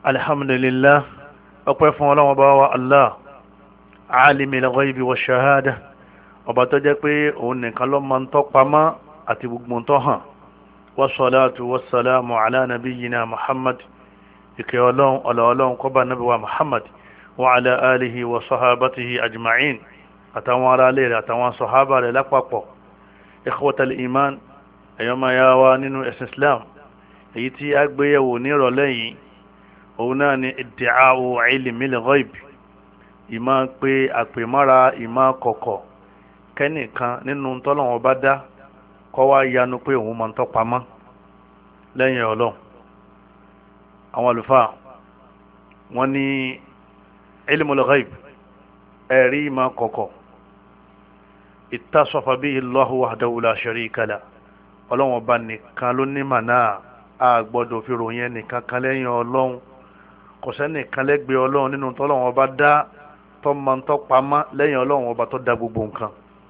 alhamdulillah ọpẹ́ fún Ọlọ́run Ọba wa Allah alimil ghaibi wa shahada ọba tó jẹ́ pé òun nìkan ló máa ń tó pamọ́ àti gbogbo tó hàn wassalatu wassalamu ala nabiyyina Muhammad ìkẹ́ Ọlọ́run kó bá nabi wa Muhammad wa ala alihi wa sahabatihi ajma'in àtàwọn ará ilé rẹ̀ àtàwọn sahaba rẹ̀ lápapọ̀ ikhwatal iman ẹ̀yọ́mọ̀ ya wa nínú ẹ̀sìn Islam èyí tí a gbéyẹ̀wò ní ìrọ̀lẹ́ yìí òun náà ni iddi'a'u ilmil ghaib ìmá pé àpèmọ́ra ìmá kọ̀kọ̀ kẹ́nìkan nínú tọ́lọ́wọ́n bá dá kọ́ wá yanu pé òun máa ń tọ́pamọ́ lẹ́yìn Ọlọ́run. àwọn àlùfáà wọ́n ní ilmul ghaib ẹ̀rí ìmá kọ̀kọ̀ ittasafa bihi Allahu wahdahu la sharika lah Ọlọ́run bá nìkan ló ní màná a gbọ́dọ̀ fi ròyìn ẹnìkan kan lẹ́yìn Ọlọ́run kò sẹ́nìkan lẹ́gbẹ̀ẹ́ Ọlọ́run nínú tọ́lọ́run ọba dá tó máa ń tọ́pamọ́ lẹ́yìn Ọlọ́run ọba tó dá gbogbo nǹkan.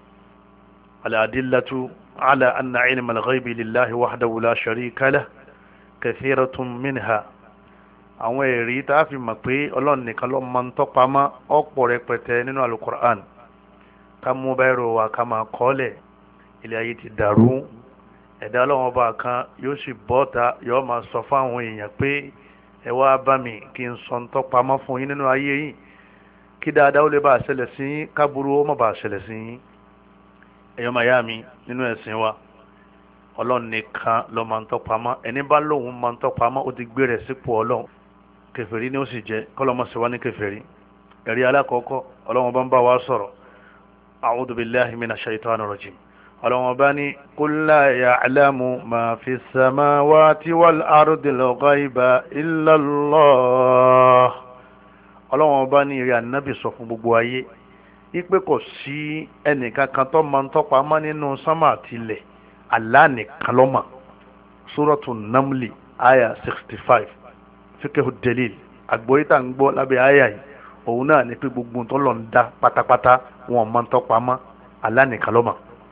al-adillatu ala anna ilma al-ghaybi lillahi wahdahu la sharika lah kathiratun minha. àwọn ẹ̀rí tá a fi mọ̀ pé Ọlọ́run nìkan ló máa ń tọ́pamọ́ ọ̀pọ̀ rẹpẹtẹ nínú al-Qur'an. ká mú báyìí wa ká máa kọ́lẹ̀ ilé ayé ti dàrú ẹ̀dá Ọlọ́run ọba kan yóò sì bọ́ta yóò máa sọ fáwọn èèyàn pé ẹ wá bá mi kí n sọ ń tọ́pamọ́ fún yín nínú ayé yìí kí dáadáa ó lè bá ṣẹlẹ̀ sí yín káburú ó má bá ṣẹlẹ̀ sí yín. ẹ̀yọ́ màyá mi nínú ẹ̀sìn wa Ọlọ́run nìkan ló máa ń tọ́pamọ́ ẹni bá lóun máa ń tọ́pamọ́ ó ti gbé rẹ̀ sípò Ọlọ́run kèfèrí ni ó sì jẹ́ kọ́lọ́mọ́ sì wá ní kèfèrí. ẹ̀rí alákọ̀ọ́kọ́ Ọlọ́run bá ń bá wa sọ̀rọ̀ a'udhu billahi minash shaitanir rajim Ọlọ́run bá ní qul la ya'lamu ma fi samawati wal ardil ghaiba illa Allah. Ọlọ́run bá ní ìrẹ́ ànábì sọ fún gbogbo ayé wípé kò sí ẹnìkan kan tó máa ń tọ́pamọ́ nínú sánmà àti ilẹ̀ Allah nìkan ló mọ̀. Suratul Namli aya 65 fiqhu dalil àgbóyítà ń gbọ́ lábẹ́ aya yìí òun náà ní pé gbogbo tó lọ ń dá pátápátá wọn máa ń tọ́pamọ́ Allah nìkan ló mọ̀.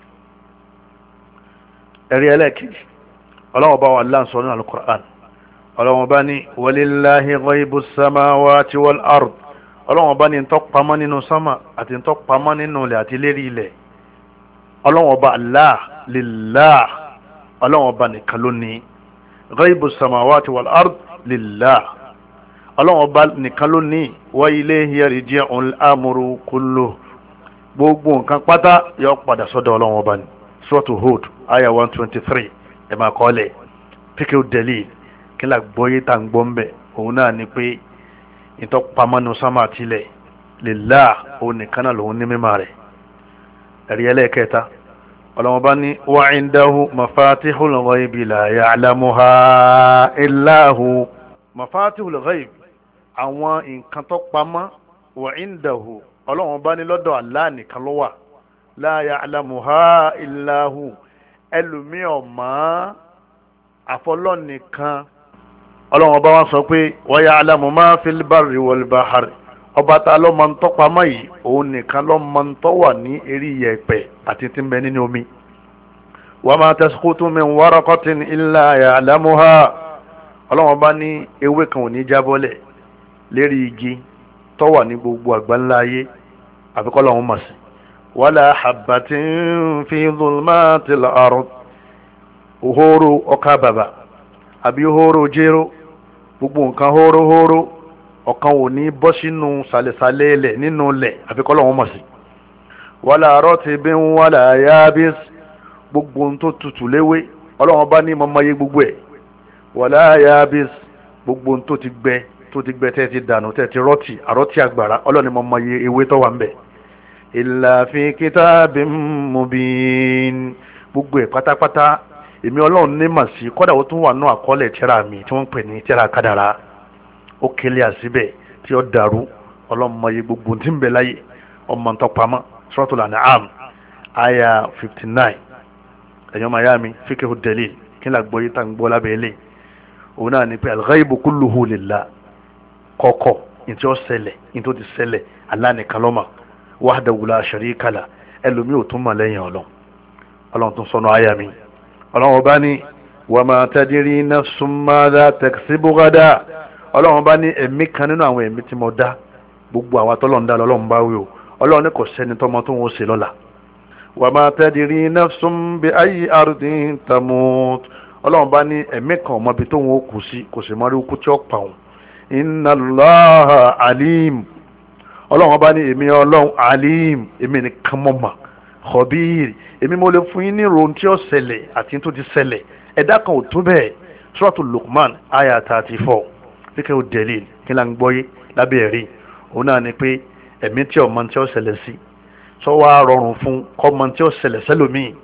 ẹ̀rí ẹlẹ́ẹ̀kejì Ọlọ́run bá wà láǹsọ̀ nínú al-Qur'an Ọlọ́run bá ní walillahi ghaibus samawati wal ard Ọlọ́run bá ní ntọ́pamọ́ nínú sánmà àti ntọ́pamọ́ nínú ilẹ̀ àti lérí ilẹ̀ Ọlọ́run bá Allah lillah Ọlọ́run bá nìkan ló ní ghaibus samawati wal ard lillah Ọlọ́run bá nìkan ló ní wa ilayhi yarji'ul amru kulluh gbogbo nǹkan pátá yóò padà sọ́dọ̀ Ọlọ́run bá ní. Suratu Hud aya 123 ẹ máa kọ́lẹ̀ píkẹ́ dalil kí la gbọ́yé tá ń gbọ́ ń bẹ̀ òun náà ni pé ìtọ́pamọ́nu sámà tilẹ̀ lillah òun nìkan náà lòun ní mímọ́ rẹ̀. ẹ̀rí ẹlẹ́ẹ̀kẹta Ọlọ́run bá ní wa indahu mafatihul ghaibi la ya'lamuha illa hu. mafatihul ghaibi àwọn nǹkan tó pamọ́ wa indahu Ọlọ́run bá ní lọ́dọ̀ Allah nìkan ló wà la ya'lamuha illa hu ẹlòmíì ò mọ̀ àfọlọ́ nìkan. Ọlọ́run ọba wọn sọ pé wa ya'lamu ma fil barri wal bahri ọba ta ló máa ń tọ́pamọ́ yìí òun nìkan ló máa ń tọ́ wà ní eré yẹ̀pẹ̀ àti tí ń bẹ nínú omi. wa ma tasqutu min waraqatin illa ya'lamuha Ọlọ́run ọba ní ewé kan ò ní jábọ́lẹ̀ lérí igi tó wà ní gbogbo àgbáńlá ayé àfikọ́ Ọlọ́run mọ̀ sí. wala habbatin fi dhulmatil ard hóró ọkà bàbà àbí hóró jéró gbogbo nǹkan hóró ọ̀kan ò ní bọ́ sínú sàlẹ̀sàlẹ̀ ilẹ̀ nínú ilẹ̀ àfikọ́ Ọlọ́run mọ̀ sí. wala ratibin wala yabis gbogbo ohun tó tutù léwé Ọlọ́run bá ní mọ́mọ́yé gbogbo ẹ̀. wala yabis gbogbo ohun tó ti gbẹ tẹ́ ti dànù tẹ́ ti rọ́tì àrọ́tì àgbàrá Ọlọ́run ní mọ́mọ́yé ewé tó wà ń bẹ̀. illa fi kitabim mubin gbogbo ẹ̀ pátápátá èmi Ọlọ́run ní mà sí kọ́dà ó tún wà náà àkọọ́lẹ̀ tírà mi tí wọ́n ń pè ní tírà kádàrá ó kélé àsíbẹ̀ tí ó dàrú Ọlọ́run mọ̀ye gbogbo tí ń bẹ láyé ọmọ ń tọpamọ́ Suratul An'am aya 59 ẹ̀yọ́ mayami fiqhu dalil kí n lágbóyé tá ń gbọ́ lábẹ́ ilé òun náà ni pé al-ghaibu kulluhu lillah kọ̀kọ̀ ní tí ó ṣẹlẹ̀ ní tó ti ṣẹlẹ̀ Allah nìkan ló mọ̀ wahdahu la sharika lah ẹlòmíì ò tún mọ̀ lẹ́yìn Ọlọ́run tún sọnù aya mi Ọlọ́run ọba ní wa ma tadri nafsun madha taksibu ghadan ọlọ́run bá ní ẹ̀mí kan nínú àwọn ẹ̀mí tí mo dá gbogbo àwa tọ́lọ́run dá lọ́lọ́run bá wí o ọlọ́run ní kò sẹ́ni tọ́mọ tó ń wọ́n ṣe lọ́la wa ma tadri nafsun bi ayyi ardin tamut ọlọ́run bá ní ẹ̀mí kan ọmọbi tó ń wọ́n kù sí kò sì mọ́ rí ikú tí ó pa òun inna Allaha alim ọlọ́run bá ní èmi ọlọ́run alim èmi nìkan mọ̀ mà khabir èmi mo lè fún yín ní ìròyìn tí ó ṣẹlẹ̀ àti tó ti ṣẹlẹ̀ ẹ̀dá kan ò tó bẹ́ẹ̀ Suratul Luqman aya 34 kíkẹ́ ò dẹ̀lì kí la ń gbọ́ yé lábẹ́ ẹ̀rí òun náà ni pé ẹ̀mí tí ọmọ tí ó ṣẹlẹ̀ sí sọ wá rọrùn fún kọ́mọ tí ó ṣẹlẹ̀ sẹ́lòmíì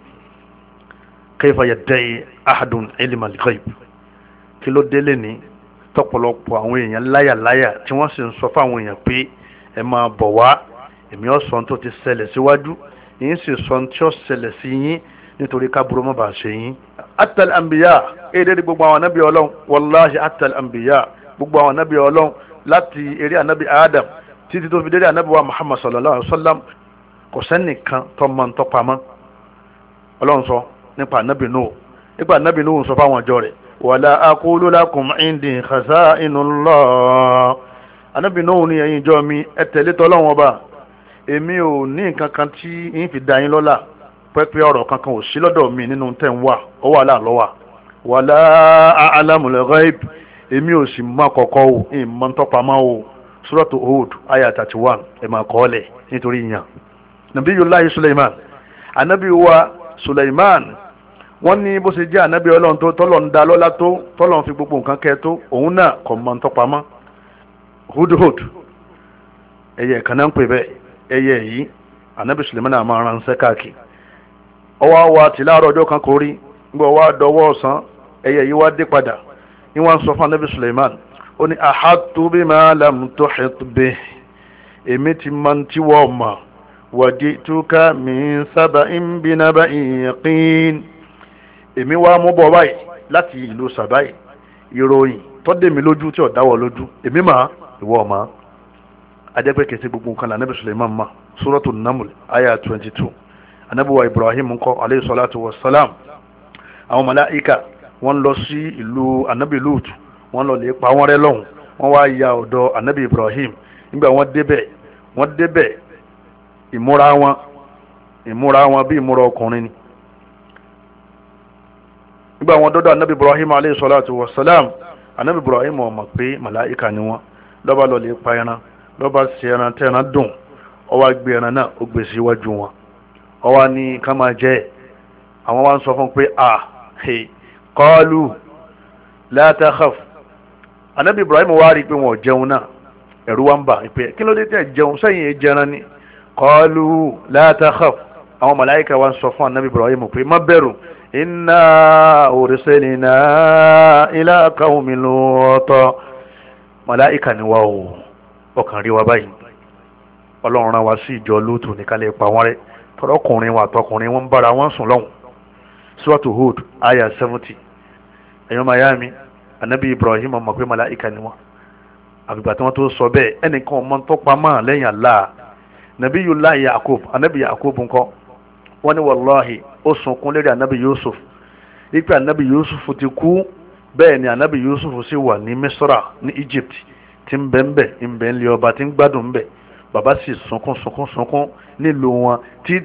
kayfa yadda'i ahadun ilma al-ghayb kí ló délé ní tọ́pọ̀lọpọ̀ àwọn èèyàn láyàláyà tí wọ́n sì ń sọ fáwọn èèyàn pé ẹ máa bọ̀ wá èmi ó sọ tó ti ṣẹlẹ̀ síwájú yín sì sọ tí ó ṣẹlẹ̀ sí yín nítorí kábúrò má bàa ṣe yín. atal anbiya èdè gbogbo àwọn anábì ọlọ́run wàláhi atal anbiya gbogbo àwọn anábì ọlọ́run láti eré anábì adam títí tó fi dé anábì wa muhammad sallallahu alaihi wa sallam kò sẹ́nìkan tó mọ ń tọ́pamọ́ ọlọ́run sọ nípa anábì Nuhu nípa anábì Nuhu sọ fáwọn ọjọ́ rẹ̀ wàlá aqulu lakum indi khaza'inullah anábì Nuhu ní ẹ̀yin ìjọ mi ẹ tẹ̀lé tọ́lọ́run ọba èmi ò ní nǹkan kan tí yín fi dá yín lọ́lá pẹ́pẹ́ ọ̀rọ̀ kankan ò sí lọ́dọ̀ mi nínú tẹ̀ ń wà ó wà láàlọ́wà wàlá a'lamul ghaib èmi ò sì mọ kọ̀kọ́ o ìmọ̀ ń tọ́pamọ́ o suratu Hud aya 31 ẹ̀ máa kọ́ ọ́lẹ̀ nítorí yàn. Nabiyullahi Sulaiman anabi wa Sulaiman wọ́n ní bó ṣe jẹ́ anabi ọlọ́run tó tọ́lọ̀ ń da lọ́lá tó tọ́lọ̀ ń fi gbogbo nǹkan kẹ́ tó òun náà kò mọ̀ ń tọ́pamọ́ Hudhud ẹ̀yẹ kan náà ń pè bẹ́ẹ̀ ẹ̀yẹ yìí anabi Sulaiman náà máa ránṣẹ́ káàkiri ọwọ́ wa ti láàárọ̀ ọjọ́ kan kò rí gbọ́ wá dọwọ́ ọ̀sán ẹ̀yẹ yìí wá dé padà ní wọ́n sọ fún anabi Sulaiman ó ní ahatu bima lam tuhit bih èmi ti máa ń tiwọ́ ọ̀mà wajituka min saba'in binaba'in yaqin èmi wá mú bọ̀ báyìí láti ìlú sàbáyì ìròyìn tó dé mi lójú tí ò dáwọ́ lójú èmi mà ìwọ ọ̀mà ajẹ́pẹ́ kẹsí gbogbo nǹkan anabi Sulaiman ma Suratul Naml aya 22 anabi wa Ibrahim ńkọ́ alayhi salatu wa salam àwọn màláíkà wọ́n lọ sí ìlú anabi Lut wọ́n lọ lè pa wọ́n rẹ́ lọ́hùn wọ́n wá ya ọ̀dọ̀ anabi Ibrahim nígbà wọ́n débẹ̀ ìmúra wọn bí ìmúra ọkùnrin ni nígbà wọ́n dọ́dọ̀ anabi Ibrahim alayhi salatu wa salam anabi Ibrahim ó mọ̀ pé màláíkà ni wọ́n lọ́ba lọ lè pa ẹran lọ́ba sí ẹran tẹ́ran dùn ó wá gbé ẹran náà ó gbé síwájú wọn ó wá ní ká máa jẹ àwọn wá ń sọ fún pé qalu la takhaf anabi Ibrahim wá rí pé wọn ò jẹun náà ẹ̀rù wá ń bà pé kí ló dé tẹ́ jẹun sẹ́yìn jẹran ni qalu la takhaf àwọn màláíkà wá ń sọ fún anabi Ibrahim pé má bẹ̀rù inna ursilna ila qaumin Lut màláíkà ni wá o ọkàn rí wa báyìí ọlọ́run rán wa sí ìjọ Lútù ní kálẹ̀ pa wọ́n rẹ́ tọ́lọ́kùnrin wọn àtọkùnrin wọn ń bára wọn sùn lọ́hùn Suratu Hud aya 70 ẹ̀yọ́ mayami anabi Ibrahim ọmọ pé màláíkà ni wọ́n àgbègbè tí wọ́n tó sọ bẹ́ẹ̀ ẹnìkan ọmọ tó pamọ́ lẹ́yìn Allah Nabiyullahi Yakub anabi Yakub ńkọ́ wọ́n ní wallahi ó sunkún lérí anabi Yusuf ipe anabi Yusuf ti kú bẹ́ẹ̀ ni anabi Yusuf sì wà ní Misra ní Egypt tí ń bẹ ń lé ọba tí ń gbádùn ń bẹ bàbá sì sunkún nílùú wọn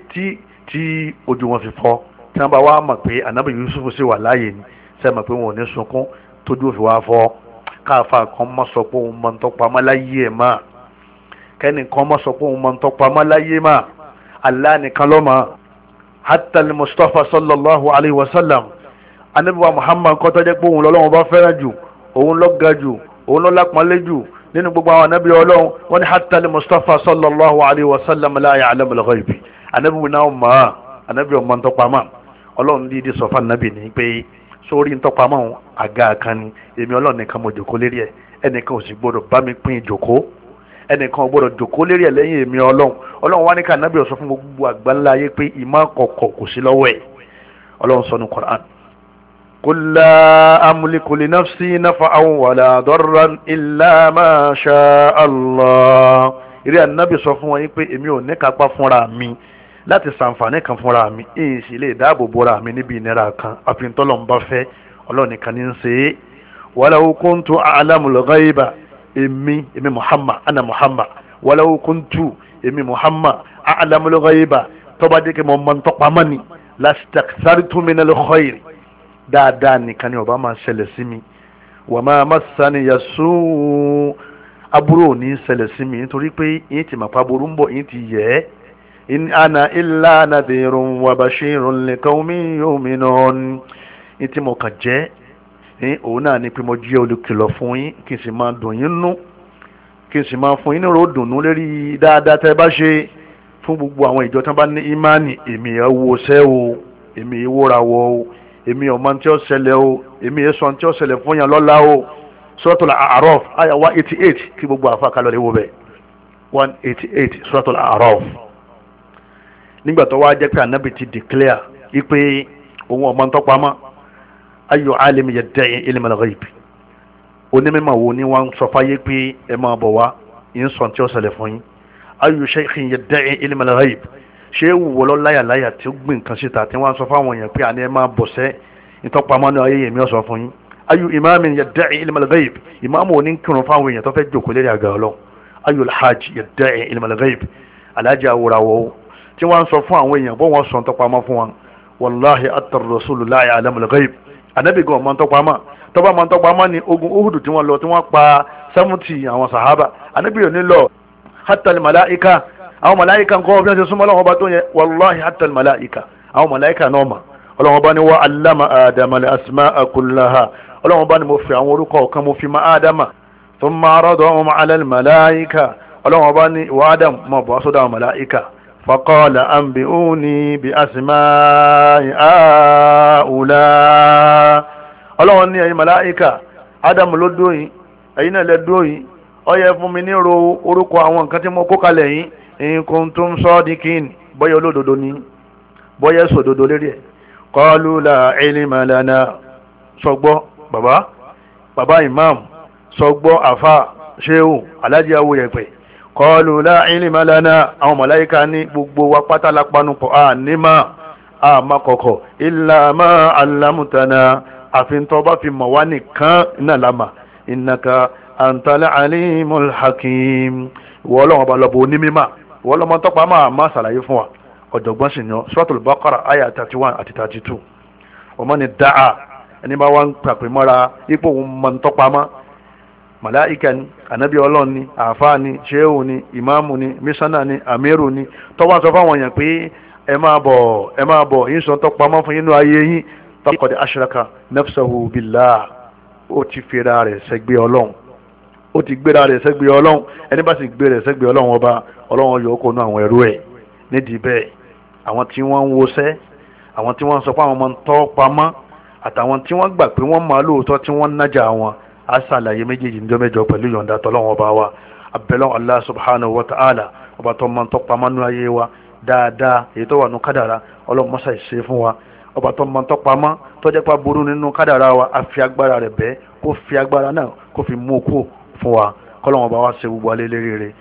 tí ojú wọn fi fọ́ tí wọ́n bá wá mọ̀ pé anabi Yusuf sì wà láàyè ni sẹ́mi pé wọn ò ní sunkún tójú òfin wá fọ́ káfa kan mọ́ sọ pé òun mọ́ ń tọ́pa mọ́ láyé ẹ̀ máa kẹ́ni kan mọ́ sọ pé òun mọ́ ń tọ́pa mọ́ láyé máa Allah nìkan ló mọ̀ hatta al-Mustafa sallallahu alayhi wa sallam anabi wa Muhammad kọ́ tọ́jú pé òun lọ́lọ́wọ́n bá fẹ́ràn jù òun ló ga jù òun ló lápọ́nlé jù nínú gbogbo àwọn anabi ọlọ́run wọ́n ní hatta al-Mustafa sallallahu alayhi wa sallam la ya'lamu al-ghayb anabi wọn náà mọ̀ anabi ọmọ ń tọ́pa mọ́ ọlọ́run dídí sọ fún anabi ní pé sórí ntọ́pamọ́ àga kan ni èmi ọlọ́run nìkan mo jòkó lérí ẹ̀ ẹnìkan ò sì gbọ́dọ̀ bá mi pín ìjòkó ẹnìkan ò gbọ́dọ̀ jòkó lérí ẹ̀ lẹ́yìn èmi ọlọ́run wá ní ká nábì sọ fún gbogbo àgbáńlá ayé pé ìmọ̀ kọ̀kọ̀ kò sí lọ́wọ́ ẹ̀ ọlọ́run sọ ní Qur'an qul la amliku li nafsi naf'an wala darran illa ma sha Allah ìrẹ́ ànábì sọ fún wọn yín pé èmi ò ní kápá fúnra mi láti ṣàǹfààní kan fúnra mi èyí sì lè dáàbò bora mi níbi ìnira kan àfi tọ́lọ̀ ń bá fẹ́ ọlọ́run nìkan ní í ṣe é walaw kuntu a'lamul ghaiba èmi Muhammad ana Muhammad walaw kuntu èmi Muhammad a'lamul ghaiba tó bá dé kí mo mọ̀ ntọ́pamọ́ ni lastakthartu minal khair dáadáa nìkan ni ó bá máa ṣẹlẹ̀ sí mi wa ma massani yasu aburú ò ní ṣẹlẹ̀ sí mi nítorí pé yín ti màpá burú ń bọ̀ yín ti yẹ ẹ́ in ana illa nadhirun wa bashirun liqawmin yu'minun yín tí mo kàn jẹ́ òun náà ni pé mo jẹ́ olùkìlọ̀ fún yín kí n sì máa dùn yín nú kí n sì máa fún yín ní ròdùnú lérí dáadáa tẹ́ bá ṣe fún gbogbo àwọn ìjọ tí wọ́n bá ní ìmánì èmi ẹ̀ wo ṣẹ́ o èmi ẹ̀ wóra wọ o èmi ọmọ tí ó ṣẹlẹ̀ o èmi ẹ̀ sọ tí ó ṣẹlẹ̀ fún yàn lọ́la o Suratul A'raf àyà 188 kí gbogbo àfa kalọ̀ lè wo bẹ́ẹ̀ 188 Suratul A'raf nígbà tó wá jẹ́ pé anabi ti declare ipe òun ọmọ tó pamọ́ ayu alimi yadda'i ilmal ghaib onímọ̀ wo ni wọ́n sọ fáyé pé ẹ máa bọ̀ wá yín sọ tí ó ṣẹlẹ̀ fún yín ayu shaykhin yadda'i ilmal ghaib ṣé wùwọ́ láyàláyà tí ó gbìn kan síta tí wọ́n sọ fáwọn èèyàn pé àní ẹ máa bọ̀ sẹ́ ìtọ́pamọ́ ní ayé yẹ̀mí ọ̀sọ̀ fún yín ayu imamin yadda'i ilmal ghaib ìmáàmù òní kírun fáwọn èèyàn tó fẹ́ jòkó lérí àga ọlọ́ ayu alhajj yadda'i ilmal ghaib alájà awòràwọ̀ tí wọ́n sọ fún àwọn èèyàn bó wọ́n sọ ìtọ́pamọ́ fún wọn wallahi atar rasulullah ya'lamul ghaib anabi gan ọmọ ìtọ́pamọ́ tọ́ba ọmọ ìtọ́pamọ́ ni ogun uhudu tí wọ́n lọ tí wọ́n pa 70 àwọn sahaba anabi yóò ní lọ hatta al malaika àwọn malaika nǹkan ọ̀bí ọ̀sẹ̀ súnmọ́ ọlọ́wọ́ bá tó yẹ wallahi hatta al malaika àwọn malaika náà mà ọlọ́wọ́ bá ní wa allama adama al asma'a kullaha ọlọ́wọ́ bá ní mo fi àwọn orúkọ kan mo fi ma adama thumma aradahum ala al malaika ọlọ́wọ́ bá ní wa adam mọ̀ bọ́ sọ́dọ̀ àwọn malaika فقال أنبئوني بأسماء هؤلاء ọlọ́run ní ẹ̀yin màláíkà Ádámù ló dóyìn ẹ̀yin náà lẹ dóyìn ó yẹ fún mi ní orúkọ àwọn nǹkan tí mo kó kalẹ̀ yìí in kuntum sadiqin bọ́yá olódodo ní bọ́yá sòdodo lérí ẹ̀ qalu la ilma lana sọgbọ́ bàbá imam sọgbọ́ àfà ṣéhù alájí awòyẹ̀pẹ̀ qalu la ilma lana àwọn màláíkà ní gbogbo wa pátá lápánupọ̀ nímà àmàkọ̀kọ̀ illa ma allamtana àfin tó bá fi mọ̀ wá nìkan iná lámà innaka antal alimul hakim ìwọ ọlọ́run ọba lọ́bọ̀ onímímà ìwọ ọlọ́mọ tọ́pá máa ṣàlàyé fún wa ọ̀jọ̀gbọ́n sì yan Suratul Baqara àyà 31 àti 32 ọmọ ni dáa ẹni bá wá ń pàpè mọ́ra ipò òun mọ̀ ń tọ́pá mọ́ màláìkà ni ànábì ọlọ́run ni àáfàá ni ṣéhù ni ìmáàmù ni mísánà ni àmírù ni tọ́wọ́ sọ fáwọn èèyàn pé ẹ máa bọ̀ yín sọ tọ́pá mọ́ fún yín nínú ayé yín faqad ashraka nafsahu billah ó ti fira rẹ̀ sẹ́gbẹ́ ọlọ́run ó ti gbéra rẹ̀ sẹ́gbẹ́ ọlọ́run ẹni bá sì gbé rẹ̀ sẹ́gbẹ́ ọlọ́run ọba ọlọ́run yóò kó nú àwọn ẹrú ẹ̀ nídìí bẹ́ẹ̀ àwọn tí wọ́n ń wọṣẹ́ àwọn tí wọ́n sọ pé àwọn ọmọ ń tọ́ pamọ́ àtàwọn tí wọ́n gbà pé wọ́n máa lóòótọ́ tí wọ́n nájà wọn á ṣàlàyé méjèèjì ní mẹ́jọ pẹ̀lú yọ̀ǹda tọ́lọ́run ọba wa abẹ́lẹ́ Allah subhanahu wa ta'ala ọba tó máa ń tọ́ pamọ́ nú ayé wa dáadáa èyí tó wà nú kádàrá ọlọ́run mọ́sà ìṣe fún wa ọba tó máa ń tọ́ pamọ́ tó jẹ́ pé burú nínú kádàrá wa á fi agbára rẹ̀ bẹ́ẹ̀ kó fi agbára náà kó fi mú kó fún wa kọ́lọ́wọ́n bá wá ṣe gbogbo alẹ́ lérí rẹ̀